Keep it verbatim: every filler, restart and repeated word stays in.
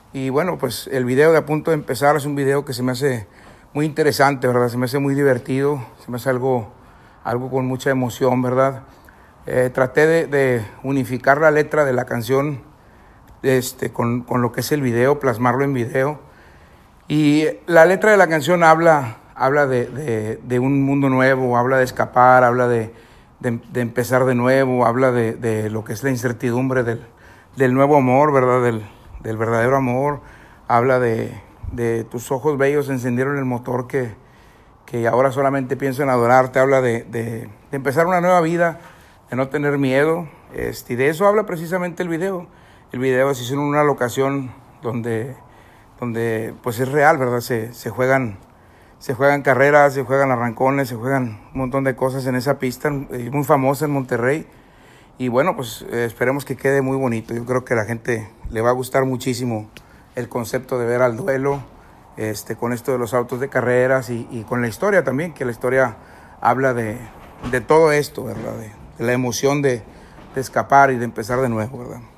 Y bueno, pues el video de A Punto de Empezar es un video que se me hace muy interesante, ¿verdad? Se me hace muy divertido, se me hace algo, algo con mucha emoción, ¿verdad? Eh, traté de, de unificar la letra de la canción este, con, con lo que es el video, plasmarlo en video. Y la letra de la canción habla, habla de, de, de un mundo nuevo, habla de escapar, habla de, de, de empezar de nuevo, habla de, de lo que es la incertidumbre del, del nuevo amor, ¿verdad? Del, del verdadero amor. Habla de, de tus ojos bellos encendieron el motor que, que ahora solamente pienso en adorarte. Habla de, de, de empezar una nueva vida, de no tener miedo. Este, y de eso habla precisamente el video. El video se hizo en una locación donde, donde pues es real, ¿verdad? Se, se, juegan, se juegan carreras, se juegan arrancones, se juegan un montón de cosas en esa pista, muy famosa en Monterrey. Y bueno, pues eh, esperemos que quede muy bonito. Yo creo que a la gente le va a gustar muchísimo el concepto de ver al duelo, este, con esto de los autos de carreras y, y con la historia también, que la historia habla de, de todo esto, ¿verdad? De, de la emoción de, de escapar y de empezar de nuevo, ¿verdad?